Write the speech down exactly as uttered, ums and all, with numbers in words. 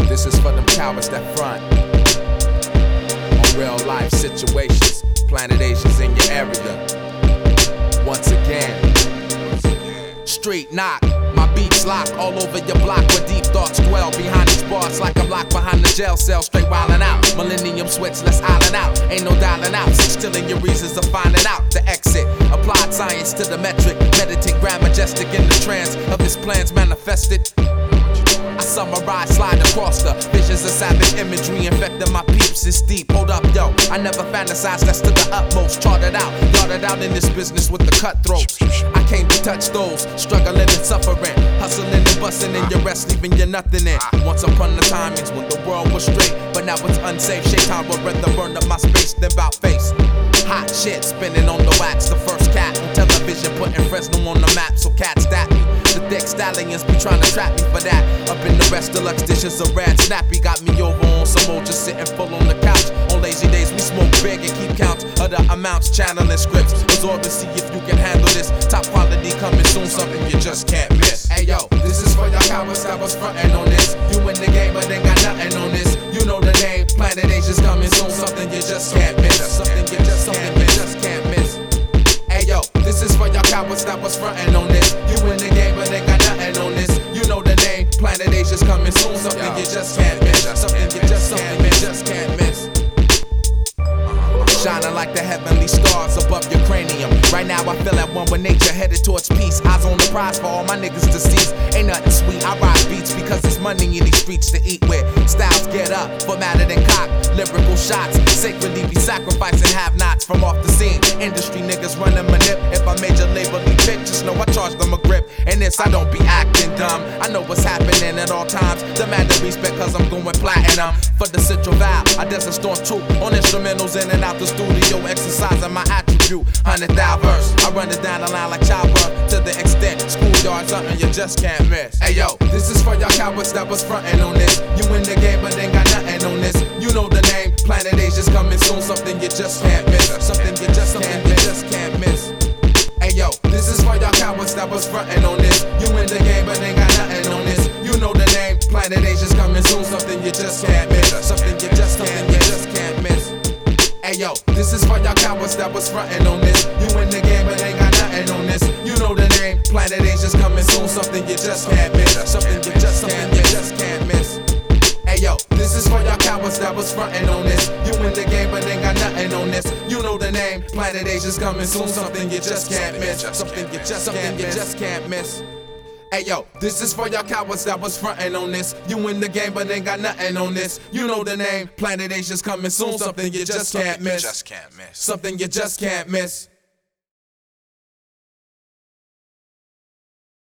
This is for them cowards that front on real life situations. Planet Asians in your area. Once again, street knock, my beats lock all over your block where deep thoughts dwell behind these bars like I'm locked behind the jail cell, straight wildin' out. Millennium switch, let's island out. Ain't no dialing out, stealing your reasons of finding out the exit. Applied science to the metric, meditate, grand majestic in the trance of his plans manifested. I summarize, slide across the visions of savage imagery infecting my peeps. It's deep, hold up, yo. I never fantasized, that's to the utmost. Charted out, yarded out in this business with the cutthroats. I came to touch those, struggling and suffering, hustling and busting in your rest, leaving you nothing in. Once upon a time, it's when the world was straight, but now it's unsafe. Shaitan would rather burn up my space than bout face. Hot shit spinning on the wax, the first cat on television, putting Fresno on the map, so cats that me. The thick stallions be trying to trap me for that. Up in the rest, deluxe dishes of red snappy. Got me over on some old, just sitting full on the couch. On lazy days, we smoke big and keep count of the amounts, channeling scripts. Absorb and see if you can handle this. Top quality coming soon, something you just can't miss. Hey yo, this is for y'all cowards that was frontin' on this. You in the game, but ain't got nothing on this. You know the name, Planet Asia's coming soon, something you just can't miss. Something you just, something you just can't miss. Hey yo, this is for y'all cowards that was frontin' on this. You in the game, but ain't got nothing on this. You know the name, Planet Asia's coming soon, something you just can't miss. Something you just, something you just can't miss. Shining like the heavenly stars above your cranium. Right now I feel at one with nature, headed towards peace. Eyes on the prize for all my niggas to seize. Ain't nothing sweet, I ride beats because there's money in these streets to eat with. Styles get up, formatted and cocked. Lyrical shots, sacredly be sacrificing have-nots from off the scene. Industry niggas running my nip. If I major label these pick, just know I charge them a grip. And this, I don't be acting dumb. I know what's happening at all times. Demand the respect cause I'm going platinum. For the Central Vibe, I desert storm true. On instrumentals in and out the studio, exercising my attribute. Hundred thou verse, I run it down the line like childbirth. To the extent, schoolyard, something you just can't miss. Hey yo, this is for y'all cowards that was frontin' on this. You in the game but ain't got nothing on this. You know the name, Planet Asia's coming soon, something you just can't miss. Something you just, something you just can't miss. Hey yo, this is for y'all cowards that was frontin' on this. You in the game but ain't got nothing on this. You know the name, Planet Asia's coming soon, something you just can't miss. Something you just, something you just can't miss. Hey yo, this is for y'all cowards that was frontin' on this. You in the game but ain't got nothing on this. You know the name, Planet Asia's coming soon, something you just can't miss. Something you just, something you just can't miss. Hey yo, this is for y'all cowards that was frontin' on this. You in the game but ain't got nothing on this. You know the name, Planet Asia's coming soon, something you just can't miss. Something you just, something you just can't miss. Hey yo, this is for y'all cowards that was frontin' on this. You in the game but ain't got nothing on this. You know the name, Planet Asia's coming soon, something you just can't miss. Something you just can't miss.